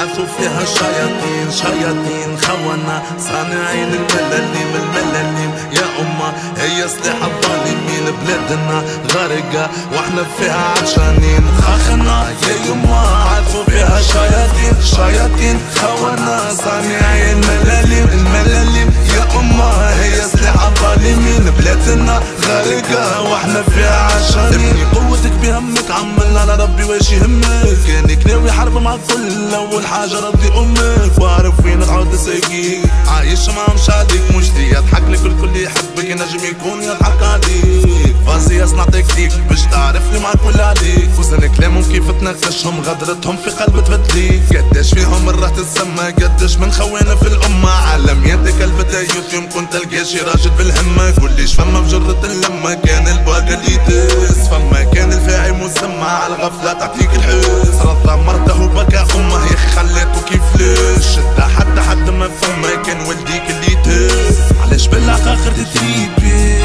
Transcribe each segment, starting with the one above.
عاثوا فيها شياطين شياطين خونة صانعين الملاليم يا أمة هي سلاح الظالمين بلادنا غارقة واحنا فيها عطشانين خاخنا يا يما عاثوا فيها شياطين خونة صانعين الملاليم يا أمة هي سلاح الظالمين بلادنا غارقة واحنا فيها عطشانين ابني قوتك بهمك عملنا على ربي واش يهمك كانك ناوي حرب مع الكل اول حاجه رضي امك واعرف وين تعود ساقيك عايش معهم شاديك مش دي يضحك لك الكل يحبك ينجم يكون يضحك عليك فازي اصنع تكتيك باش تعرف لي معك ولا عليك وزن كلامهم كيف تناقشهم غدرتهم في قلب تفدليك قداش فيهم مرة تتسمى قداش من خوانا في الامه علمياتك قلب يوم كنت تلقى شي راجل بالهمه كلش فما بجرة اللمه كان الباقي اللي يدس فما كان الفاعل مسمى على الغفله تعطيك الحس رضى مرته وبكى امه يا اخي خليته كيف ليش شدها حتى ما فما كان والديك اللي يدس علاش بالعقاقر تتريبي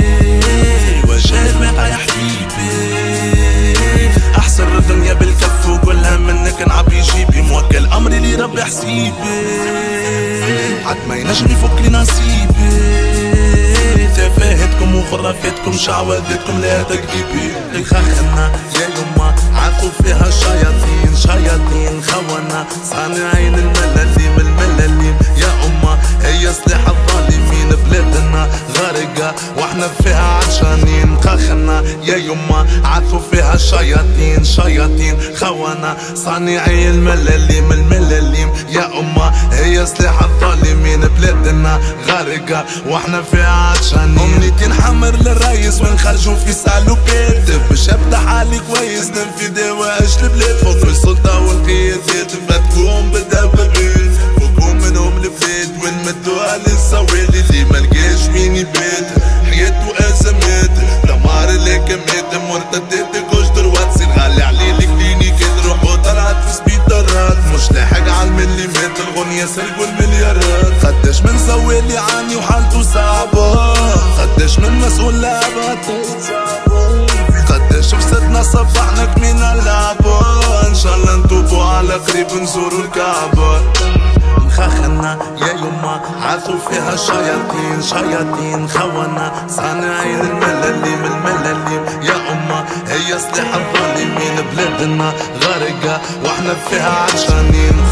وجه الواقع يا حبيبي احسن الدنيا بالكف وكلها منك نعبي جيبي موكل امري لي ربي حسيبي حد ما ينجم يفك لي نصيبي تفاهتكم وخرافاتكم شعوذتكم لا تكذبي خاخنا يا يما عاثوا فيها شياطين خونة صانعين الملاليم يا أمة هي سلاح الظالمين بلادنا غارقة واحنا فيها عطشانين خاخنا يا يما عاثوا فيها شياطين خونة صانعي الملاليم يا أمة هي سلاح الظالمين بلادنا غارقة واحنا فيها عطشانين أمنيتي نحمر للرئيس ونخرجوا في سالو بيت باش ابدا حالي كويس ننفي دواعش البلاد فوق السلطة والقيادات فتكون بدا بالريل فوقهم منهم البلاد ونمدوها للسوالي اللي ملقاش مين يبات حياته ازمات دمار الهكمات مرتدات كوش دروات سي غالي عليه الكلينيكات روحو طلعت في سبيطارات مش لاحق على المليمات الغنية سرقوا المليارات قداش من سوالي عاني وحالته صعبة قداش من مسؤول لعبة قداش فسدنا صفحنا كمين اللعبة ان شاء الله نتوبوا على قريب نزوروا الكعبة خاخنا يا يما عاثوا فيها شياطين خونة صانعين الملاليم يا أمة هي سلاح الظالمين بلادنا غارقة واحنا فيها عطشانين